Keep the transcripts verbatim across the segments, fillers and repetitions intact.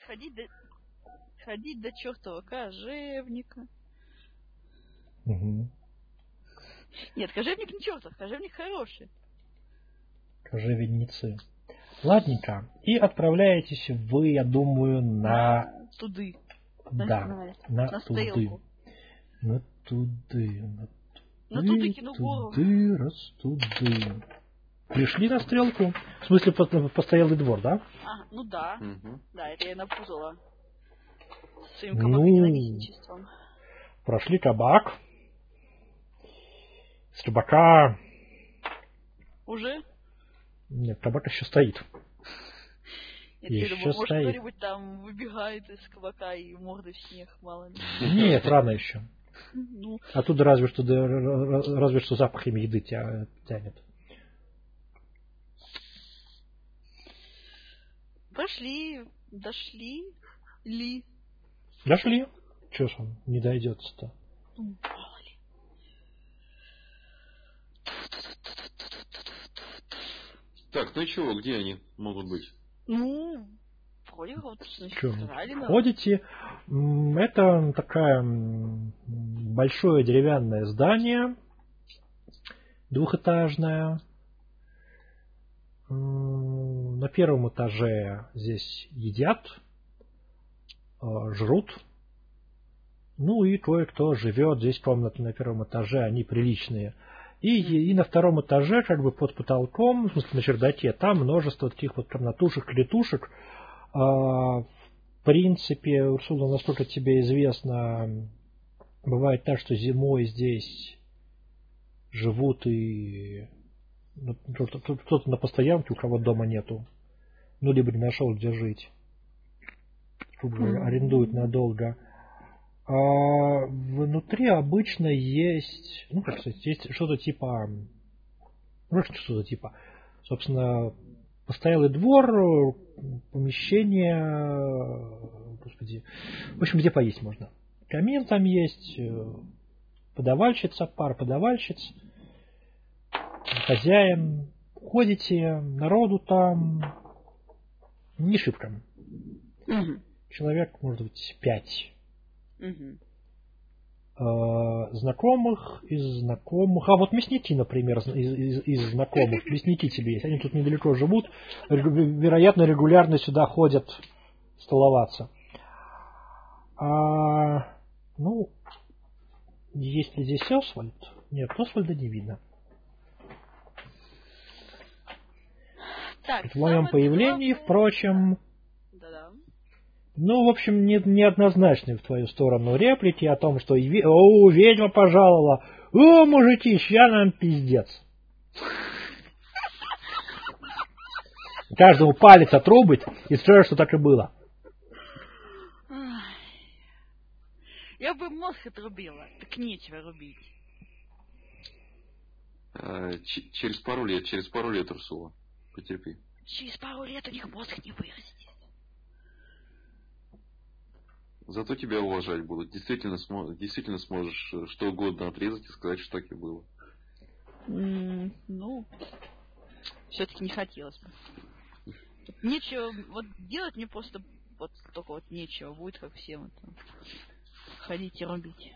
ходить до... ходить до чертова кожевника. Угу. Нет, кожевник не чертов, кожевник хороший. Кожевенницы. Ладненько. И отправляетесь вы, я думаю, на... На туды. Да, на, на туды. стрелку. На туды. На На туды, туды кину гору. туды, раз туды. Пришли на стрелку? В смысле, постоялый двор, да? А, ну да. Угу. Да, это я напутала. Своим Ну, кабаконенавистничеством. прошли кабак. С кабака... Уже? Нет, кабак еще стоит. Нет, еще я думаю, может стоит. кто-нибудь там выбегает из кабака и мордой в снег, мало ли. Нет, рано еще. Ну, Оттуда разве что, разве что запахами еды тя, тянет. пошли, дошли ли? Дошли. Че ж он не дойдется-то? Ну, мало ли. Так, ну и чего, где они могут быть? Ну, вроде вот, значит, сказали нам. Ходите. Это такая большое деревянное здание, двухэтажное. На первом этаже здесь едят, жрут. Ну и кое-кто живет. Здесь комнаты на первом этаже, они приличные. И, и на втором этаже, как бы под потолком, в смысле на чердаке, там множество таких вот комнатушек, клетушек. В принципе, Урсула, насколько тебе известно, бывает так, что зимой здесь живут и ну, кто-то на постоянке, у кого дома нету. Ну, либо не нашел, где жить. Арендуют надолго. А внутри обычно есть, ну, как сказать, есть что-то типа, ну, что-то типа, собственно, постоялый двор, помещение, господи, в общем, где поесть можно. Камин там есть, подавальщица, пара подавальщиц, хозяин. Ходите, народу там не шибко. Угу. Человек, может быть, пять. Угу. Знакомых из знакомых. А вот мясники, например, из, из, из знакомых. Мясники тебе есть. Они тут недалеко живут. Вероятно, регулярно сюда ходят столоваться. А, ну, есть ли здесь Освальд? Нет, Освальда не видно. Так, в моем появлении, главное... впрочем... Да-да. Ну, в общем, не, неоднозначные в твою сторону реплики о том, что «О, ведьма пожаловала! О, мужики, ща нам пиздец!» Каждому палец отрубить и скажешь, что так и было. Я бы мозг отрубила, так нечего рубить. А, ч- через пару лет, через пару лет, Урсула. Потерпи. Через пару лет у них мозг не вырастет. Зато тебя уважать будут. Действительно, смо- действительно сможешь что угодно отрезать и сказать, что так и было. Mm, ну, все-таки не хотелось бы. Нечего, вот делать мне просто вот только вот нечего. Будет как всем это. Ходить и рубить.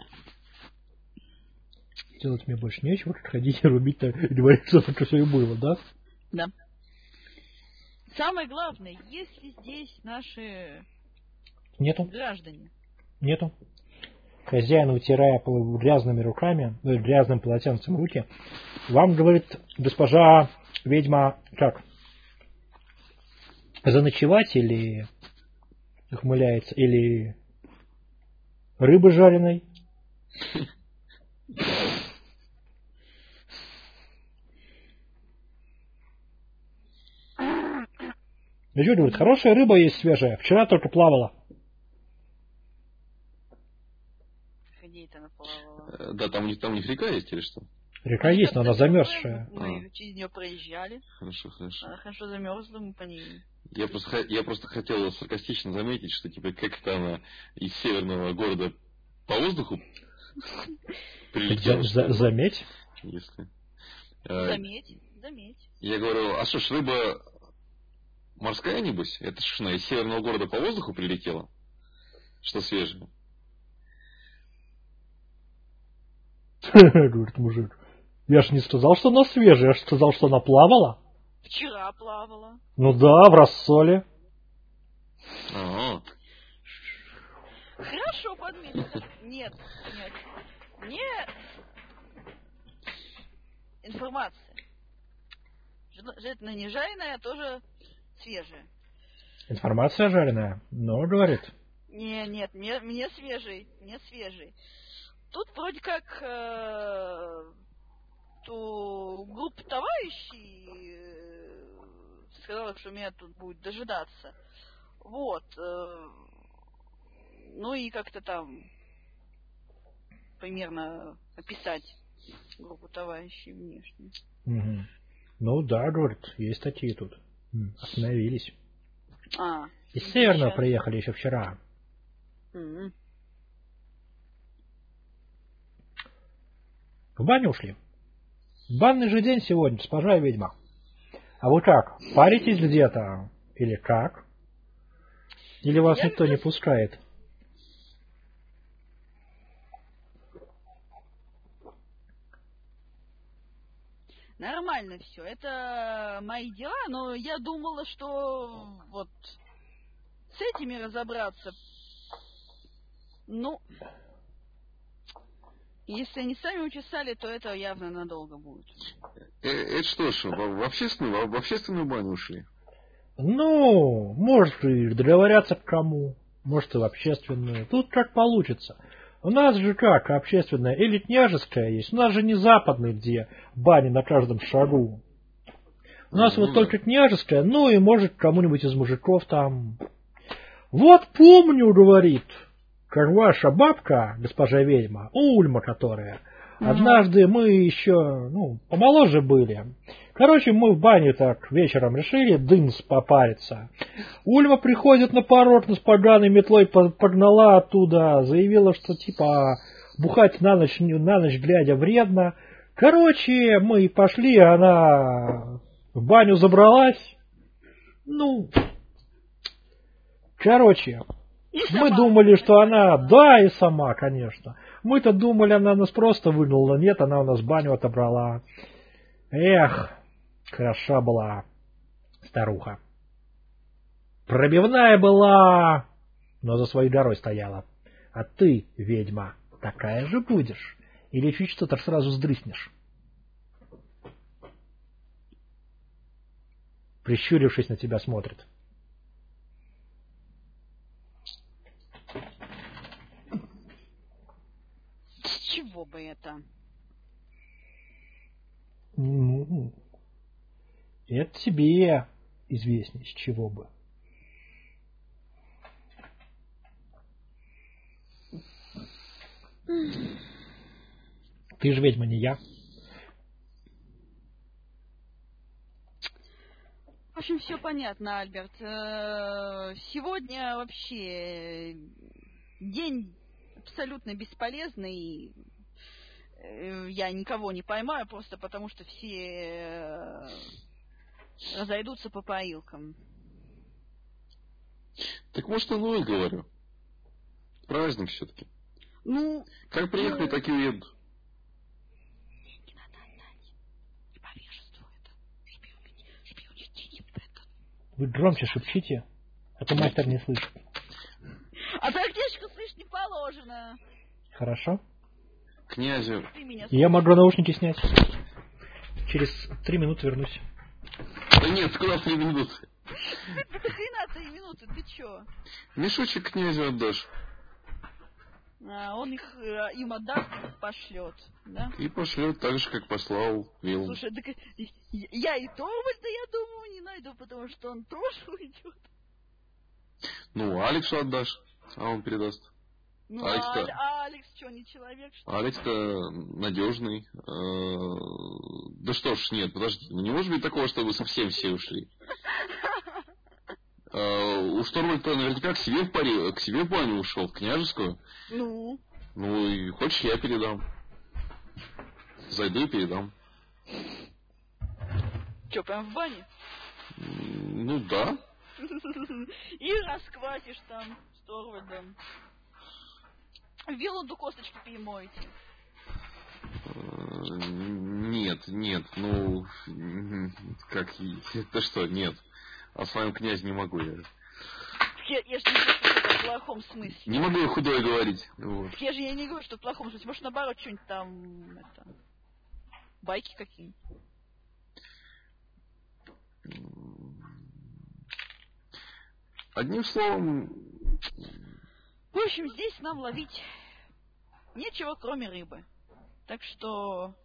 Делать мне больше нечего, как ходить и рубить-то, и говорить, что только все и было, да? Да. Самое главное, если здесь наши Нету. граждане. Нету. Хозяин, вытирая грязными руками, ну, грязным полотенцем руки, вам говорит госпожа ведьма, как? Заночевать или ухмыляется, или рыбы жареной? Люди говорят, хорошая рыба есть свежая, вчера только плавала. Где-то она плавала. Да, там у них, там у них река есть или что? Река есть, но она замерзшая. Мы через нее проезжали. Хорошо, хорошо. Она хорошо замерзла, мы по ней. Я просто, я просто хотел саркастично заметить, что типа как-то она из северного города по воздуху прилетела. За, за, заметь. Если. Заметь, заметь. Я говорю, а что ж рыба Морская, небось? Это ж она из северного города по воздуху прилетела? Что свежее? Говорит мужик. Я ж не сказал, что она свежая, я ж сказал, что она плавала. Вчера плавала. Ну да, в рассоле. Ага. Хорошо подметил. Нет, нет, нет. Информация. Желательно не жареная, а тоже свежая. Информация жареная, но говорит. Не, нет, мне, мне свежий, мне свежий. Тут вроде как э, ту группа товарищей э, сказала, что меня тут будет дожидаться. Вот. Э, ну и как-то там примерно описать группу товарищей внешне. Угу. Ну да, говорит, есть такие тут. Остановились. А, Из Северного сейчас. приехали еще вчера. Mm-hmm. В баню ушли. Банный же день сегодня, госпожа ведьма. А вы как, паритесь где-то? Или как? Или вас Я никто здесь... не пускает? Нормально все. Это мои дела, но я думала, что вот с этими разобраться. Ну, если они сами учесали, то это явно надолго будет. Э, это что ж, в, в, общественную, в общественную баню ушли? Ну, может и договорятся к кому, может и в общественную. Тут как получится. У нас же как, общественная или княжеская есть. У нас же не западный, где бани на каждом шагу. У нас ну, вот да. только княжеская, ну и может кому-нибудь из мужиков там. Вот помню, говорит, как ваша бабка, госпожа ведьма, Ульма которая, mm-hmm. однажды мы еще, ну, помоложе были. Короче, мы в бане так вечером решили дынс попариться. Ульма приходит на порог, с поганой метлой погнала оттуда, заявила, что типа бухать на ночь, на ночь глядя вредно. Короче, мы пошли, она в баню забралась. Ну, короче, и мы сама. думали, что она, да, и сама, конечно. Мы-то думали, она нас просто выгнала. Нет, она у нас баню отобрала. Эх, хороша была старуха. Пробивная была, но за своей горой стояла. А ты, ведьма, такая же будешь? Или чуть что-то сразу сдрыснешь? Прищурившись, на тебя смотрит. С чего бы это? Ну, это тебе известнее, с чего бы. Ты же ведьма, не я. В общем, все понятно, Альберт. Сегодня вообще день абсолютно бесполезный. Я никого не поймаю, просто потому что все разойдутся по поилкам. Так может, оно и говорю. Праздник все-таки. Ну... Как приехали, ну... так и уедут. Не надо отдать. Невежество это. Шпионить это. Вы громче шепчите, а то мастер не слышит. А трактирщику слышать не положено. Хорошо. Князю. Я могу наушники снять. Через три минуты вернусь. Да нет, куда три минуты? Да хрена три минуты, ты чё? Мешочек князю отдашь. А, он их им отдаст, пошлет, да? И пошлет так же, как послал Вилл. Слушай, так я и Торвальда, я думаю, не найду, потому что он тоже уйдет. Ну, Алексу отдашь, а он передаст. Ну, Алекс-то... а Алекс что, не человек, что ли? Алекс-то надежный. Да что ж, нет, подожди. Ну, не может быть такого, чтобы совсем все ушли. У Штормальда наверняка к себе в паре, к себе в баню ушел, в княжескую. Ну? Ну, и хочешь, я передам. Зайду и передам. Че, прям в бане? Ну, да. И расквасишь там с Торвальдом. Виланду косточки перемоете. Нет, нет, ну... Как... Это что, нет. О своем князе не могу я. Я, я же не говорю, что это в плохом смысле. Не могу я худое говорить. Вот. Я же я не говорю, что в плохом смысле. Может, наоборот, что-нибудь там... Это, байки какие-нибудь. Одним словом... В общем, здесь нам ловить нечего, кроме рыбы. Так что...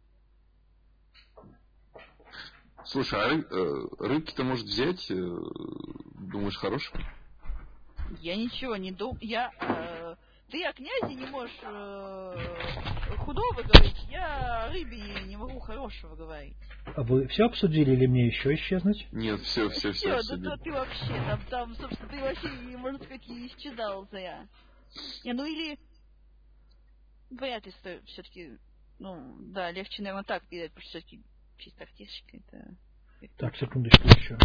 Слушай, а ры- э, рыбки-то может взять? Э, думаешь, хорошие? Я ничего не думаю. Я... Э, ты о князе не можешь э, худого говорить, я о рыбе не могу хорошего говорить. А вы все обсудили или мне еще исчезнуть? Нет, все, все, все. Все, да то ты вообще, там, там, собственно, ты вообще, можно сказать, и исчезал зря. Не, ну или... Вряд ли все-таки, ну, да, легче, наверное, так передать, потому что все-таки чисто артистика это... Так, секундочку еще.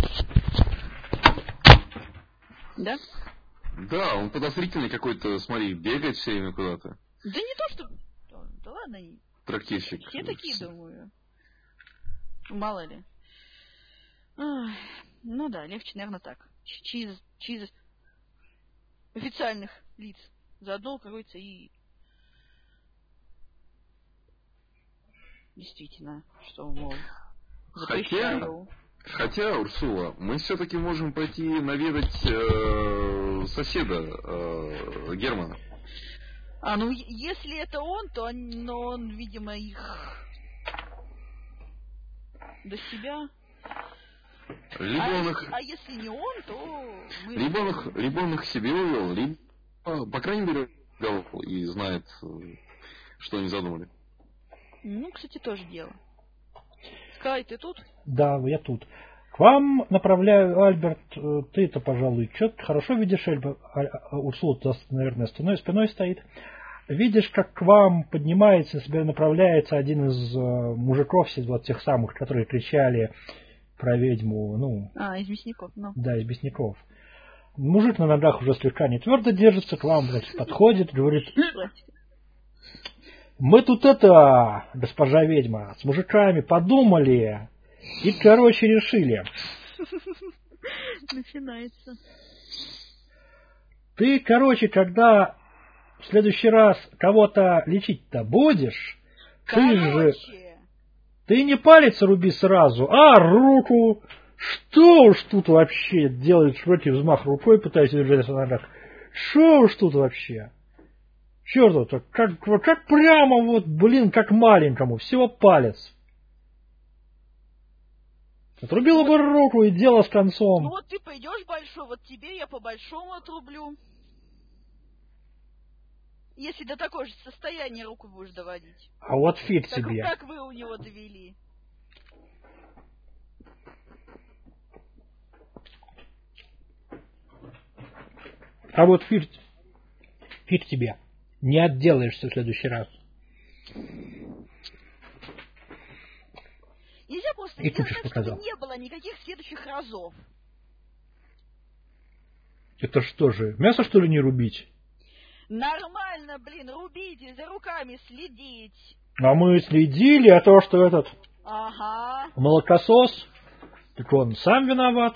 Да? Да, он подозрительный какой-то, смотри, бегает все время куда-то. Да не то, что... Да, да ладно, Трактирщик. все такие, думаю. Мало ли. Ах, ну да, легче, наверное, так. Через, через официальных лиц. Заодно, как говорится, и... Действительно, что, мол, запрещаю. Хотя, хотя, Урсула, мы все-таки можем пойти наведать э, соседа э, Германа. А, ну, если это он, то он, но он, видимо, их до себя. Либо а, он если, их... а если не он, то мы... Либо он их, либо он их к себе увел, либо, по крайней мере, увел и знает, что они задумали. Ну, кстати, тоже дело. Скай, ты тут? Да, я тут. К вам направляю, Альберт, ты-то, пожалуй, что-то хорошо видишь, Альберт, Урсула, наверное, спиной, спиной стоит. Видишь, как к вам поднимается, на себя направляется один из мужиков, вот тех самых, которые кричали про ведьму, ну... А, из мясников, ну. Да, из мясников. Мужик на ногах уже слегка не твердо держится, к вам, значит, подходит, говорит... Мы тут это, госпожа ведьма, с мужиками подумали и, короче, решили. Начинается. Ты, короче, когда в следующий раз кого-то лечить-то будешь, короче. ты же... Ты не палец руби сразу, а руку. Что уж тут вообще делает широкий взмах рукой, пытаясь держать на ногах. Что уж тут вообще? Черт, как, как прямо вот, блин, как маленькому, всего палец. Отрубила бы руку и дело с концом. Ну вот ты пойдешь большой, вот тебе я по большому отрублю. Если до такого же состояния руку будешь доводить. А вот фиг так, тебе. Как вы у него довели? А вот фиг, фиг тебе. Не отделаешься в следующий раз. Нельзя просто и сделать так, показал. чтобы не было никаких следующих разов. Это что же, мясо что ли не рубить? Нормально, блин, рубите, за руками следить. А мы следили, а то, что этот ага. молокосос, так он сам виноват.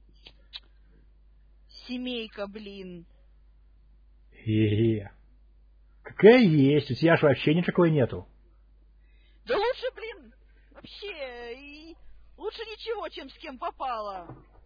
Семейка, блин. Е-е-е. Какая есть, у тебя ж вообще никакой нету. Да лучше, блин, вообще, и лучше ничего, чем с кем попало.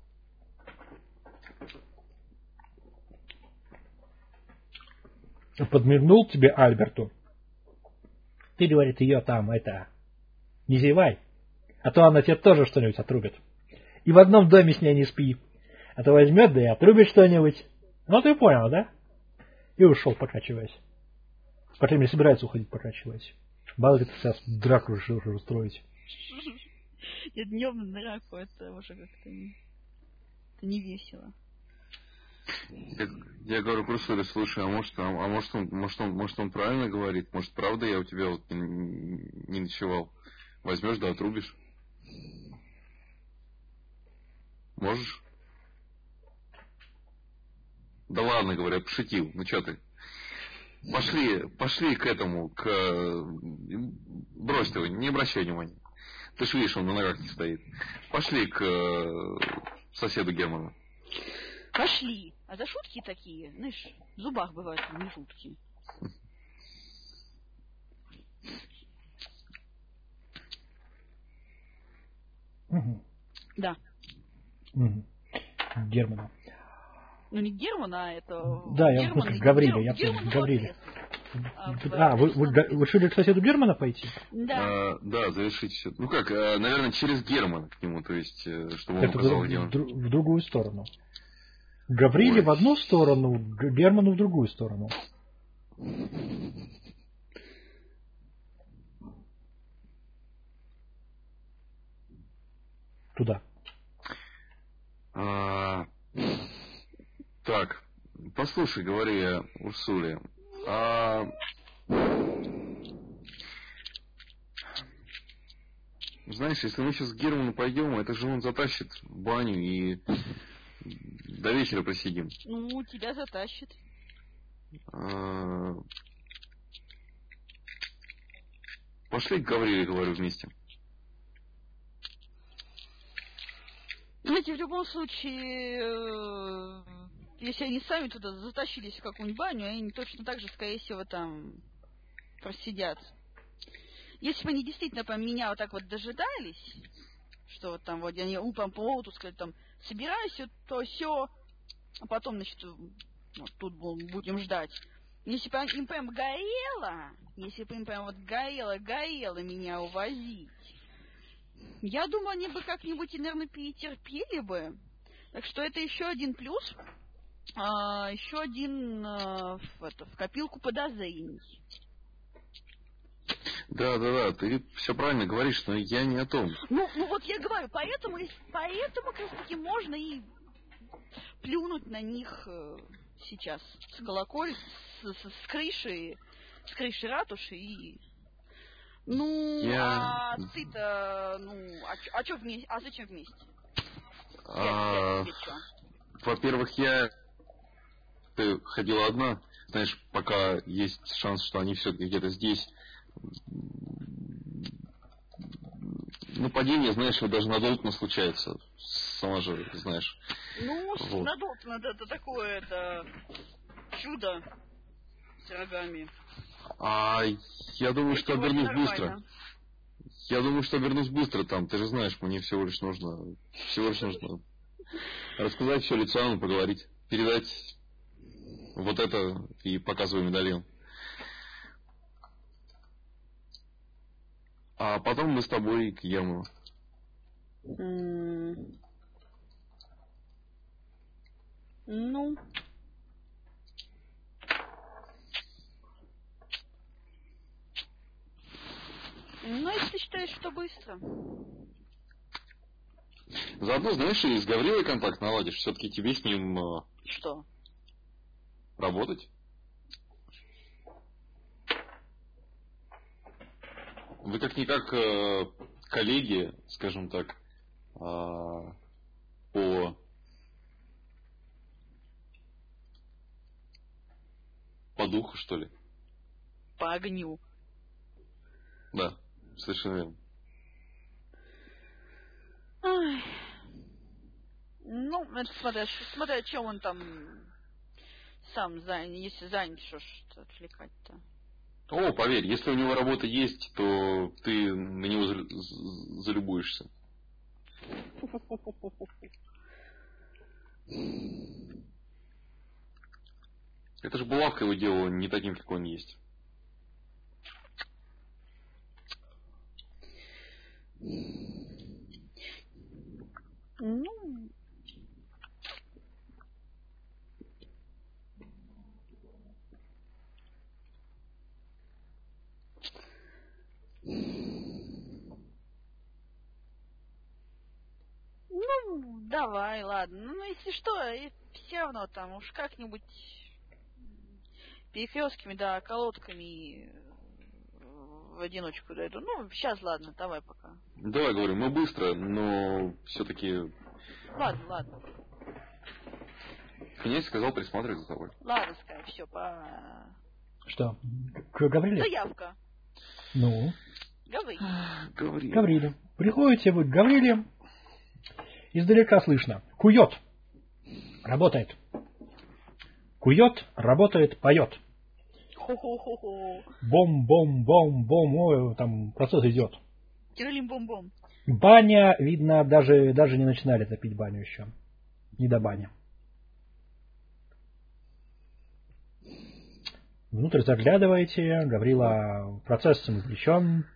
Подмигнул тебе Альберту. Ты, говорит, ее там, это, не зевай, а то она тебе тоже что-нибудь отрубит. И в одном доме с ней не спи. А то возьмет, да и отрубит что-нибудь. Ну, ты понял, да? И ушел, покачиваясь. По крайней мере, собирается уходить, покачиваясь. Мало ли ты сейчас драку решил уже устроить. Нет, днем драку, это уже как-то не, это не весело. Я, я говорю просто, слушай, а может, а, а может, он, может, он, может он правильно говорит? Может, правда я у тебя вот не, не ночевал? Возьмешь, да отрубишь? Можешь? Да ладно, говорю, я пошутил. Ну что ты? Пошли, пошли к этому, к... Брось его, не обращай внимания. Ты ж видишь, он на ногах не стоит. Пошли к соседу Герману. Пошли. А за шутки такие, знаешь, в зубах бывают не шутки. Угу. Да. Угу. Германа. Ну не Германа, а это... Да, я в смысле Гавриля, я понял, Гавриля. А, а вы, вы, вы решили к соседу Германа пойти? Да. А, да, завершить все. Ну как, наверное, через Германа к нему, то есть, чтобы он это указал, в, где он. В другую сторону. Гавриле в одну сторону, Герману в другую сторону. Туда. А, так, послушай, говорю я Урсуле, а... знаешь, если мы сейчас к Герману пойдем, это же он затащит в баню и до вечера просидим. Ну, тебя затащит. А... Пошли к Гавриле, говорю, вместе. Знаете, в любом случае, если они сами туда затащились в какую-нибудь баню, они точно так же, скорее всего, там просидят. Если бы они действительно по меня вот так вот дожидались, что вот там вот они утром по уту сказали, там, собирайся, то все, а потом, значит, вот тут будем ждать. Если бы им прям горело, если бы им прям вот горело, горело меня увозить, я думаю, они бы как-нибудь, наверное, перетерпели бы. Так что это еще один плюс, а, еще один а, в, это, в копилку подозрений. Да, да, да, ты все правильно говоришь, но я не о том. Ну, ну вот я говорю, поэтому, поэтому как раз таки можно и плюнуть на них сейчас с колоколь, с, с, с крыши, с крыши ратуши и... Ну, я... а ты-то, ну, а, а что вместе, а зачем вместе? А... Я, я Во-первых, я... Ты ходила одна, знаешь, пока есть шанс, что они все-таки где-то здесь. Нападение, знаешь, даже на Долтона случается. Сама же знаешь. Ну, вот. на Долтона это такое, это чудо с рогами. А я думаю, что обернусь быстро. Я думаю, что обернусь быстро там. Ты же знаешь, мне всего лишь нужно, всего лишь нужно рассказать все лицом, поговорить, передать вот это и показываю медальон. А потом мы с тобой к Герману. Mm. Ну. Ну, если считаешь, что быстро. Заодно, знаешь, и с Гаврилой контакт наладишь. Все-таки тебе с ним... Что? Работать. Вы как-никак э, коллеги, скажем так, э, по... по духу, что ли? По огню. Да, совершенно верно. Ай. Ну, это смотря, смотря, чем он там сам занят, если занят, что ж отвлекать-то. О, поверь, если у него работа есть, то ты на него залюбуешься. Это же булавка его делала не таким, как он есть. Ну... Ну, давай, ладно. Ну, если что, все равно там уж как-нибудь перекрестками, да, колодками в одиночку дойду. Ну, сейчас, ладно, давай пока. Давай, говорю, мы быстро, но все-таки... Ладно, ладно. Князь сказал присматривать за тобой. Ладно, Скай, все, по... Что? К Гавриле? Заявка. Ну? Говори. Говори. Гавриле. Приходите вы к Гавриле. Издалека слышно. Кует. Работает. Кует, работает, поет. Хо-хо-хо-хо. Бом-бом-бом-бом. Ой, там процесс идет. Тиралим-бом-бом. Баня, видно, даже, даже не начинали топить баню еще. Не до бани. Внутрь заглядываете, Гаврила процессом увлечен.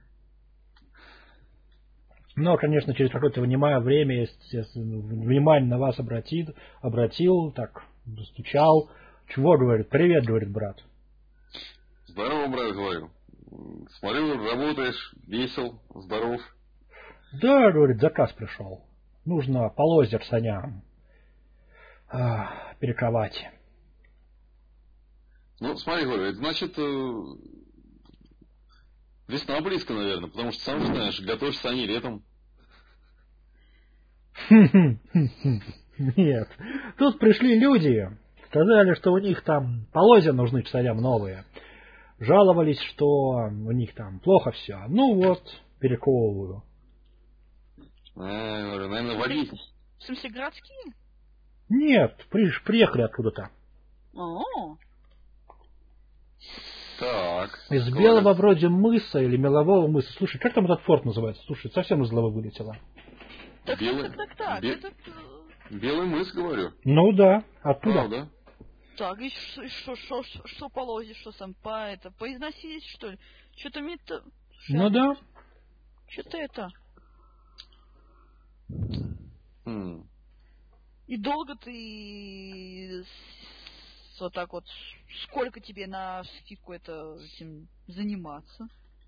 Но, конечно, через какое-то время, естественно, внимание на вас обратит, обратил, так, достучал. Чего, говорит? Привет, говорит брат. Здорово, брат, говорю. Смотрю, работаешь, весел, здоров. Да, говорит, заказ пришел. Нужно полозья саням а, перековать. Ну, смотри, говорю, это значит, весна близко, наверное, потому что, сам знаешь, готовишь сани летом. Нет. Тут пришли люди, сказали, что у них там полозья нужны саням новые. Жаловались, что у них там плохо все. Ну вот, перековываю. А, говорю, наверное, водить. В смысле, городские? Нет, при, приехали откуда-то. О. Так. Из скоро. белого вроде мыса или мелового мыса. Слушай, как там этот форт называется? Слушай, совсем из головы вылетело. Так, Белый, так, так, так. бе- Этот... белый мыс, говорю. Ну да, оттуда. Правда. Так, и что, что, что, что, что полозья, что сам по это, поизносились, что ли? Что-то мне-то... Ну да. Что-то это... Хм. И долго ты с- вот так вот, сколько тебе на скидку это этим заниматься?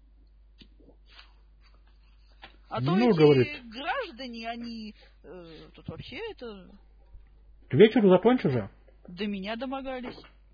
А то Ну, эти говорит. граждане, они э, тут вообще это К вечеру закончу же. до меня домогались.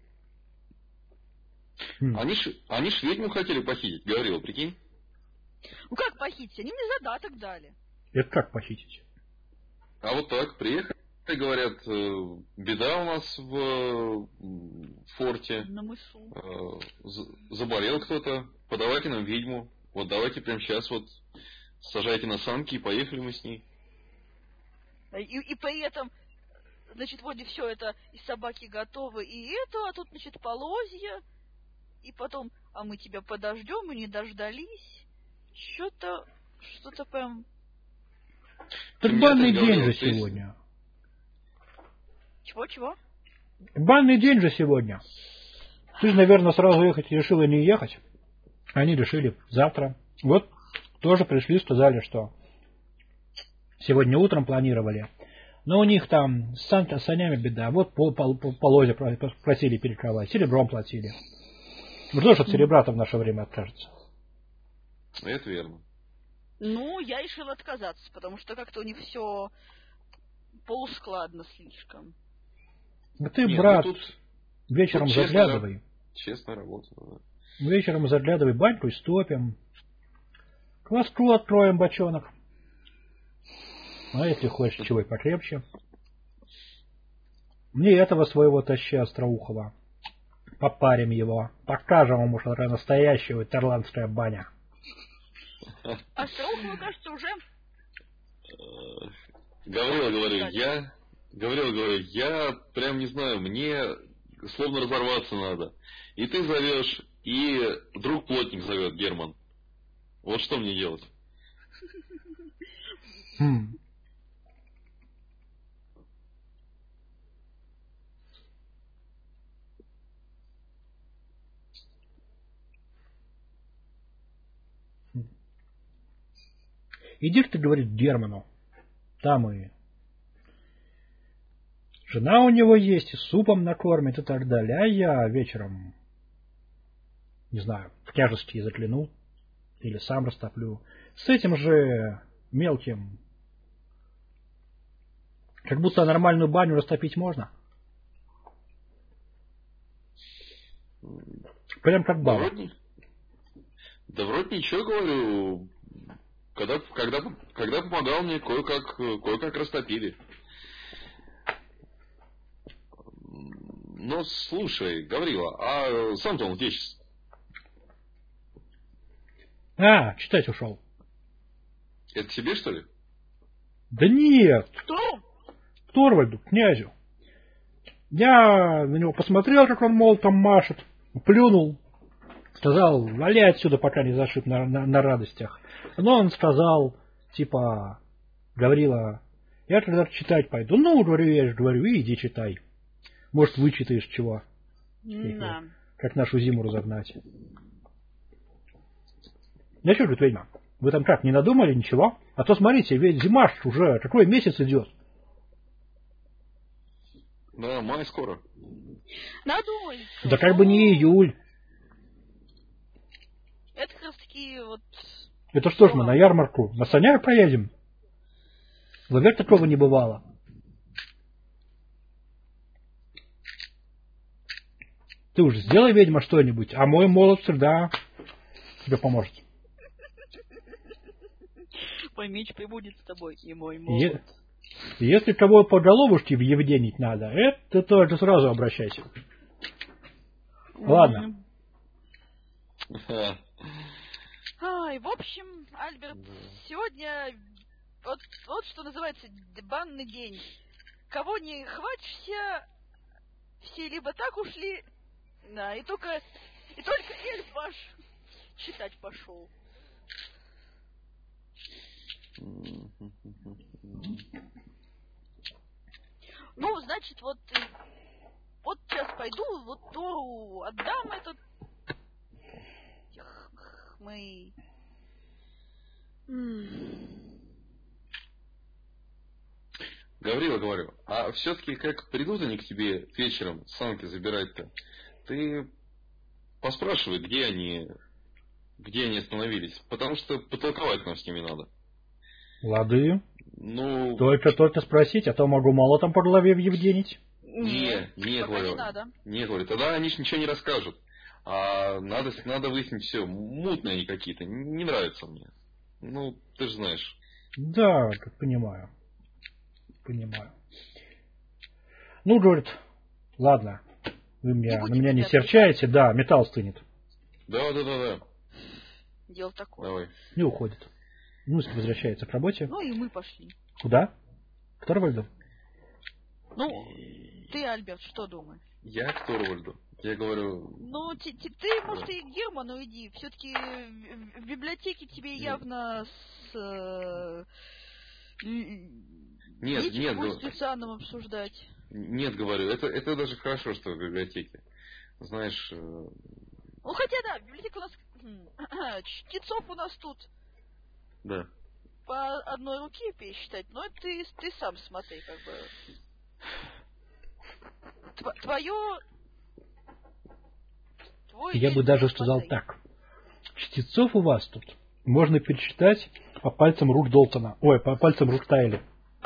Хм. Они ж, они ж ведьму хотели похитить, говорил, прикинь. Ну как похитить? Они мне задаток дали. Это как похитить? А вот так, приехали, говорят, э, беда у нас в э, форте. На мысу. Э, з- заболел кто-то, подавайте нам ведьму. Вот давайте прямо сейчас вот сажайте на санки и поехали мы с ней. И, и при этом, значит, вроде все это, и собаки готовы, и это, а тут, значит, полозья, и потом, а мы тебя подождем, и не дождались. Что-то, что-то прям... Так Ты банный мне день говорил, же ты- сегодня. Чего-чего? Банный день же сегодня. Ты же, наверное, сразу ехать решила не ехать. Они решили завтра. Вот тоже пришли, сказали, что сегодня утром планировали. Но у них там с сан- санями беда. Вот пол, пол, пол- полозья про- просили перековать. Серебром платили. Ну что ж от серебра-то в наше время откажется? Это верно. Ну, я решила отказаться, потому что как-то у них все полускладно слишком. Да ты, Нет, брат, ну тут вечером тут честно, заглядывай. честная работа. Да. Вечером заглядывай, баньку истопим. Кваску откроем, бочонок. А если хочешь чего и покрепче. Мне этого своего тащи Остроухова. Попарим его. Покажем ему, что это настоящая вот ирландская баня. А Остроухова, кажется, уже... Говорил, говорю, я... Говорил, говорю, я прям не знаю, мне словно разорваться надо. И ты зовешь, и друг плотник зовет, Герман. Вот что мне делать? Хм. Иди ты, говорит, к Герману. Там и жена у него есть, и супом накормит и так далее. А я вечером, не знаю, в княжеские закляну. Или сам растоплю. С этим же мелким. Как будто нормальную баню растопить можно. Прям как Да баба. вроде, да вроде ничего, говорю. Когда, когда, когда помогал мне, кое-как, кое-как растопили. Ну, слушай, Гаврила, а сам-то он где сейчас? А, читать ушел. Это тебе, что ли? Да нет. Кто? К Торвальду, князю. Я на него посмотрел, как он молотом машет, плюнул, сказал, вали отсюда, пока не зашиб на, на, на радостях. Но он сказал, типа, Гаврила, я когда читать пойду. Ну, говорю, я же говорю, иди читай. Может, вычитаешь чего. Да. Как нашу зиму разогнать. Ну что, говорит, ведьма, вы там как, не надумали ничего? А то смотрите, ведь зима уже, какой месяц идет? Да, май скоро. Надумай. Да как бы не июль. Это как раз таки вот... Это что ж мы на ярмарку на санях поедем? В век такого не бывало. Ты уже сделай, ведьма, что-нибудь, а мой молот всегда тебе поможет. Мой меч прибудет с тобой, и мой молот. Е- Если кого по головушке евденить надо, это тоже сразу обращайся. Mm-hmm. Ладно. Ай, в общем, Альберт, сегодня вот, вот что называется банный день. Кого не хватишься, все либо так ушли, да, и только, и только эльф ваш читать пошел. Ну, значит, вот вот сейчас пойду, вот Тору отдам этот мы. Гаврила, говорю, а все-таки как придут они к тебе вечером санки забирать-то, ты поспрашивай, где они, где они остановились, потому что потолковать нам с ними надо. Лады. Ну... Только-только спросить, а то могу молотом по голове евденить. Не, не, говорю. Не надо. Не, говорю, тогда они ж ничего не расскажут. А надо, надо выяснить все. Мутные они какие-то. Не нравятся мне. Ну, ты же знаешь. Да, понимаю. Понимаю. Ну, говорит, ладно. Вы меня, на меня не серчаете. Да, металл стынет. Да, да, да, да. Дело такое. Давай. И уходит. Ну, возвращается к работе. Ну, и мы пошли. Куда? К Торвальду? Ну, ты, Альберт, что думаешь? Я к Торвальду. Я говорю... Ну, ты, ты может, и к Герману иди. Все-таки в библиотеке тебе явно с... Нет, нет, будет с Люцианом обсуждать. Нет, говорю, это, это даже хорошо, что в библиотеке. Знаешь... Ну, хотя да, библиотека у нас... Чтецов у нас тут... Да. По одной руке пересчитать, но ты, ты сам смотри, как бы... Твое... Я бы даже сказал так. Чтецов у вас тут можно пересчитать по пальцам рук Долтона. Ой, по пальцам рук Тайли.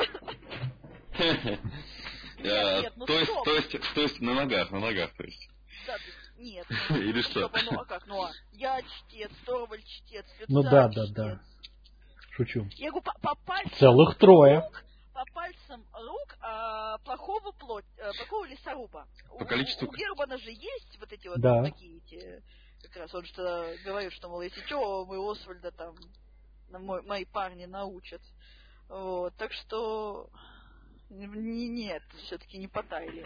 То есть, то есть, то есть на ногах, на ногах, то есть. Нет. Или что? Ну а как? Ну а я чтец, Торвальд чтец, Ну да, да, да. Шучу. Я говорю, по, по пальцам целых трое. Рук, по пальцам рук а, плохого плоть, а, плохого лесоруба. По количеству... У, у Германа же есть вот эти вот да. такие эти... Как раз он что говорит, что, мол, если что, мы Освальда там, мой, мои парни научат. Вот, так что... Не, нет, все-таки не по Тайле.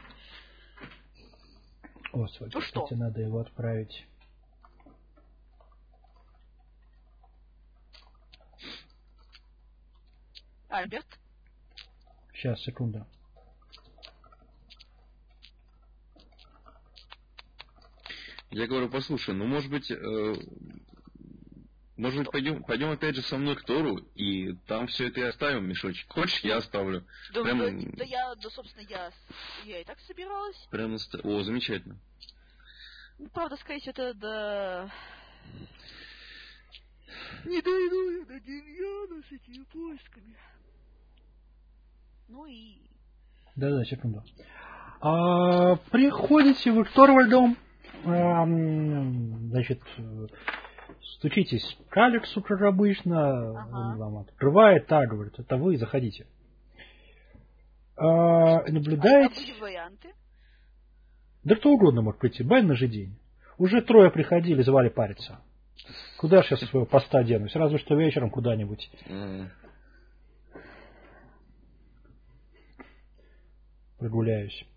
Освальд, ну кстати, что? Надо его отправить. Альберт? Сейчас, секунду. Я говорю, послушай, ну, может быть, э, может быть, пойдем, пойдем опять же со мной к Тору, и там все это и оставим, мешочек. Хочешь, я оставлю. Да, Прям... да, да я, да, собственно, я, я и так собиралась. Прямо, о, замечательно. Ну, правда, скорее всего, это до... Не дойду я до Демьяна с этими поисками. Ну и... Да-да, секунду. А, приходите вы к Торвальду, а, значит, стучитесь к Алексу, как обычно, ага. Он вам открывает, так, говорит, это вы, заходите. А, наблюдаете... А, а были варианты? Да кто угодно мог прийти, банный же день. Уже трое приходили, звали париться. Куда ж я со своего поста денусь? Разве что вечером куда-нибудь. Mm. Прогуляюсь.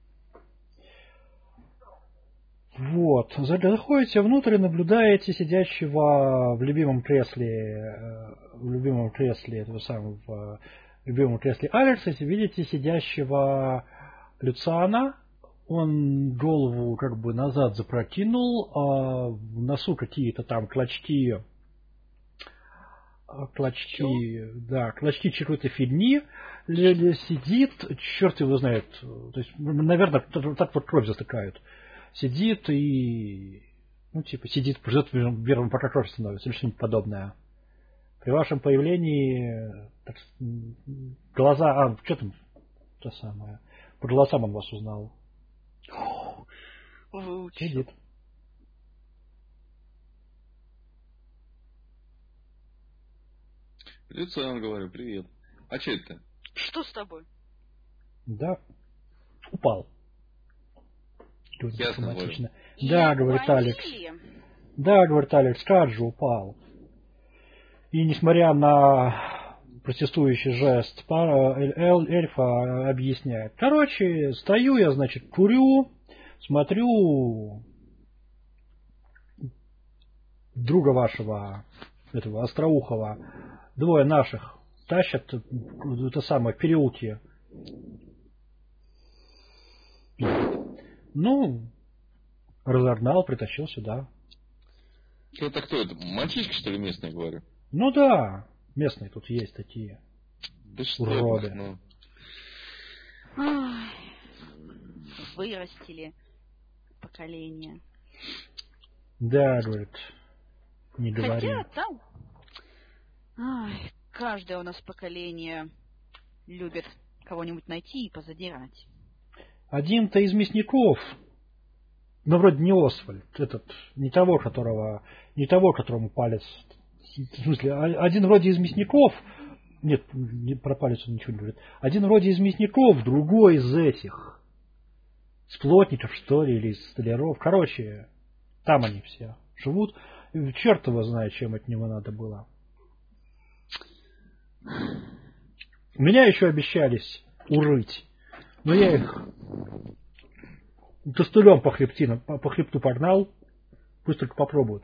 Вот. Заходите внутрь и наблюдаете сидящего в любимом кресле, в любимом кресле этого самого, в любимом кресле Алекса, видите сидящего Люциана. Он голову как бы назад запрокинул, а в носу какие-то там клочки, клочки, Что? да, клочки чего-то фигни, сидит, черт его знает, то есть, наверное, так вот кровь затыкают. Сидит и, ну, типа, сидит, ждет, первым, пока кровь становится, или что-нибудь подобное. При вашем появлении так, глаза, а, что там, то самое, по голосам он вас узнал. Выучил. Сидит. Люциан, говорю, привет. А че это? Что с тобой? Да, упал. Ясно, говорю. Да, говорит Алекс. Да, говорит Алекс, как же упал. И несмотря на протестующий жест, эльфа объясняет. Короче, стою я, значит, курю, смотрю друга вашего, этого остроухого, двое наших тащат это самое в переулке. Ну, разогнал, притащил сюда. Это кто это? Мальчишки, что ли, местные, говорю? Ну да, местные тут есть такие. Да что уроды. Ну... Ах, вырастили поколение. Да, говорит, не говори. Хотя там... Ай, каждое у нас поколение любит кого-нибудь найти и позадирать. Один-то из мясников, ну, вроде не Освальд, этот, не того, которого, не того, которому палец, в смысле, один вроде из мясников, нет, про палец он ничего не говорит, один вроде из мясников, другой из этих, с плотников, что ли, или из столяров, короче, там они все живут, черт его знает, чем от него надо было. Меня еще обещались урыть. Но я их костылем по, хребтину, по, по хребту погнал. Пусть только попробуют.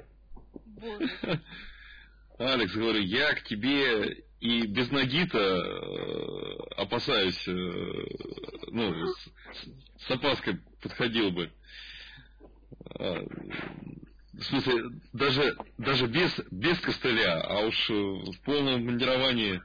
Алекс, говорю, я к тебе и без ноги-то опасаюсь, ну, с, с опаской подходил бы. В смысле, даже, даже без, без костыля, а уж в полном мундировании.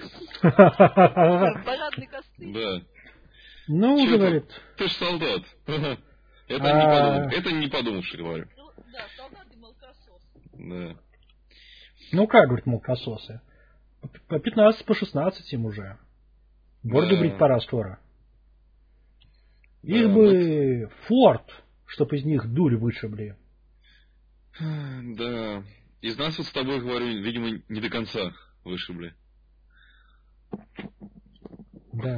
Парадный костыль. Да. Ну, Чё говорит. Ты, ты ж солдат. Это, а... не подумав, это не подумавши, говорю. Ну, да, солдат и молокосос. Да. Ну, как, говорит, молокососы? По пятнадцать, по шестнадцать им уже. Бороду да. брить пора скоро. Да, Их бы вот. Форт, чтоб из них дурь вышибли. Да. Из нас вот с тобой, говорю, видимо, не до конца вышибли. Да.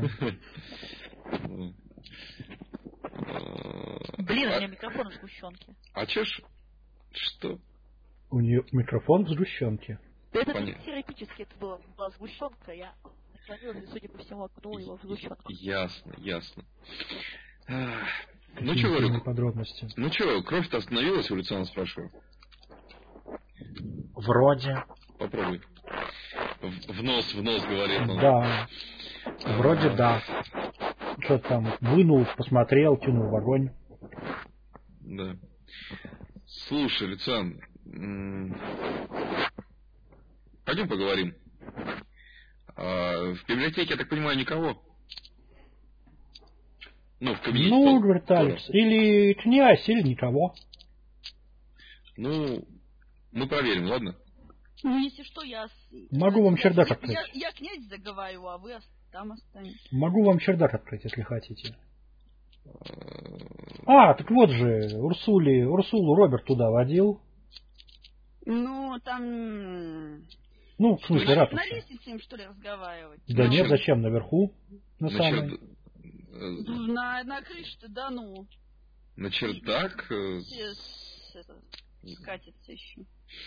Блин, у меня микрофон в сгущенке. А че ж? Что? У нее микрофон в сгущенке. Да это теоретически это была, была сгущенка, я наклонилась и, судя по всему, окунула его в сгущенку. Ясно, ясно. Ну что, говорю, подробности. Ну что, кровь-то остановилась, у Люциана спрашиваю? Вроде. Попробуй. В, в нос, в нос, говорит он. Да. Вроде да. Что там, вынул, посмотрел, кинул в огонь. Да. Слушай, Люциан, пойдем поговорим. А в библиотеке, я так понимаю, никого? Ну, в кабинете. Ну, говорит Алекс, или князь, или никого. Ну, мы проверим, ладно? Ну, если что, я... Могу я, вам чердак я, открыть. Я, я князь заговариваю, а вы там останетесь. Могу вам чердак открыть, если хотите. А, так вот же, Урсули, Урсулу Роберт туда водил. Ну, там... Ну, в смысле, на, ратуша. на лестнице им, что ли, разговаривать? Да ну, нет, зачем, наверху? На, на, самой. черд... на, на крыше-то, да ну. На чердак? э, С- это, скатится еще.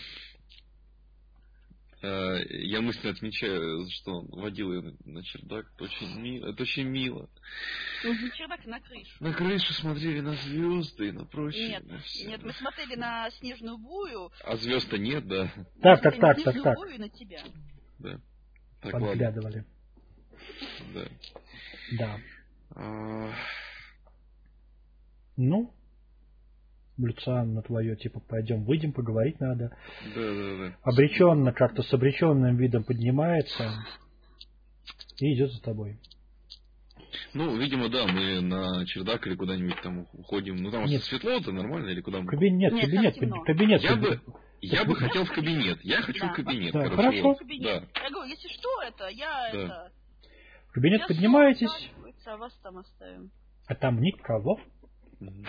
э, Я мысленно отмечаю, что он водил ее на чердак. Это очень мило. Это очень мило. Ну, на чердак и на крышу. На крышу смотрели на звезды и на прочее. Нет, на всё. нет, мы смотрели на снежную бурю. А звезд-то нет, да? Так, мы так, смотрели так, на так, снежную так. бурю и на тебя. Да. Так, ладно. Подглядывали. Да. Да. А, Ну, Люциан, на твое, типа, пойдем, выйдем, поговорить надо. Да, да, да. Обреченно, как-то с обреченным видом поднимается и идет за тобой. Ну, видимо, да, мы на чердак или куда-нибудь там уходим. Ну, там Нет. светло-то нормально или куда мы? Кабинет, Нет, кабинет, там темно. кабинет. Я бы, я бы Так, хотел в кабинет. Я хочу Да. в кабинет. Да, короче, хорошо. вот. Кабинет. Да. Я говорю, если что, это я Да. это. В кабинет я поднимаетесь, сон, да, а вас там оставим. а там никого. Мгм.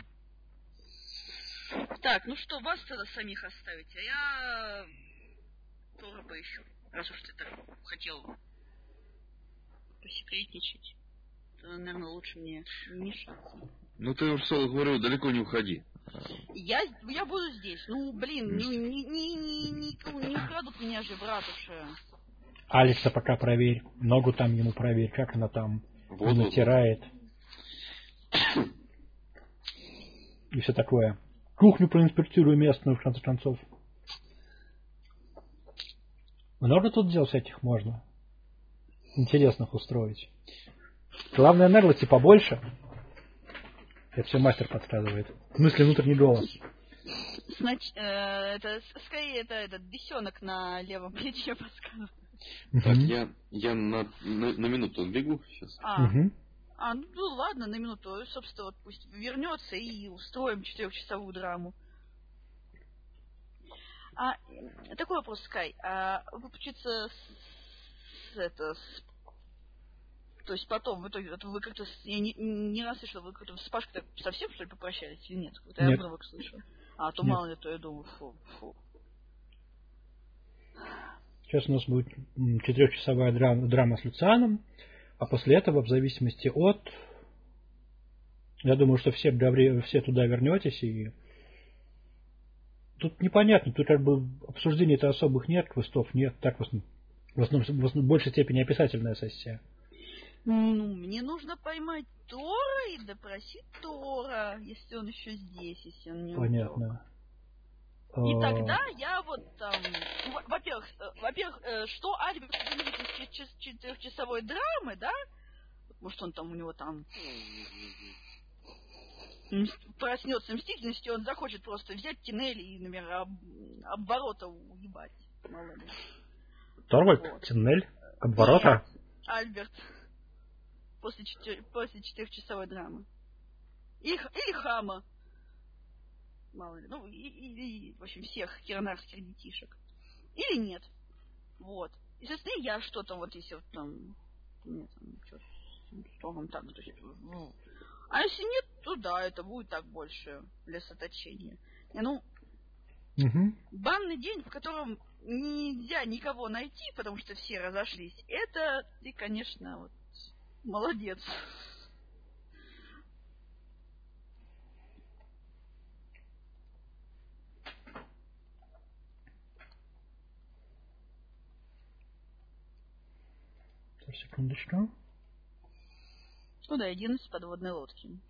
Так, ну что, вас тогда самих оставить, а я Тора поищу. Раз уж ты так хотел посекретничать, то, наверное, лучше мне не мешаться. Ну, ты, Урсула, говорю, далеко не уходи. Я, я буду здесь. Ну, блин, ну, не, не, не, не, не украдут меня же, братуша. Алекса пока проверь. Ногу там ему проверь, как она там Вот, вот, натирает. И все такое. Кухню проинспектирую местную, в конце концов. Много тут дел всяких можно. Интересных устроить. Главное, нерлати побольше. Это все мастер подсказывает. В смысле, внутренний голос. Значит, э, это скорее это этот бесенок на левом плече подсказывает. Так, Мгм. я, я на, на, на минуту сбегу сейчас. А, Мгм. а, ну, ну ладно, на минуту. Собственно, вот пусть вернется и устроим четырехчасовую драму. А, э, такой вопрос, Скай. А выпучиться с, с, это, с, то есть потом, в итоге, вот вы как-то, с- я не, не раз слышала, вы как-то с Пашкой так совсем, что ли, попрощались или нет? Вот я Нет. много слышала. А, то Нет. мало ли, то я думаю, фу, фу. Сейчас у нас будет м, четырехчасовая драма, драма с Люцианом, а после этого, в зависимости от... Я думаю, что все, гаври- все туда вернетесь, и... Тут непонятно, тут как бы обсуждений-то особых нет, квестов нет, так в основном, в, основном, в основном, в большей степени описательная сессия. Ну, мне нужно поймать Тора и допросить Тора, если он еще здесь, если он не убег. Понятно. И А, тогда я вот там, ну, во- во-первых, э, во-первых, э, что Альберт вынесет из чет- чет- четырехчасовой драмы, да? Может, он там у него там м- проснется мстительностью, он захочет просто взять Тинелли и, например, об, об ворота уебать. Мало ли. Торвальд, Вот. Тиннель, обворота. Альберт. После, четыр- после четырехчасовой драмы. Или, х- или Хама. Мало ли. Ну, и, и- и, в общем, всех хернарских детишек. Или нет. Вот. И, соответственно, я что-то вот, если вот там... Нет, там, что, что вам так, то есть, ну... А если нет, то да, это будет так больше лесоточение. Не, ну, Угу. банный день, в котором нельзя никого найти, потому что все разошлись, это ты, конечно, вот, молодец. Секундочку. Ну да, одиннадцать подводной лодки.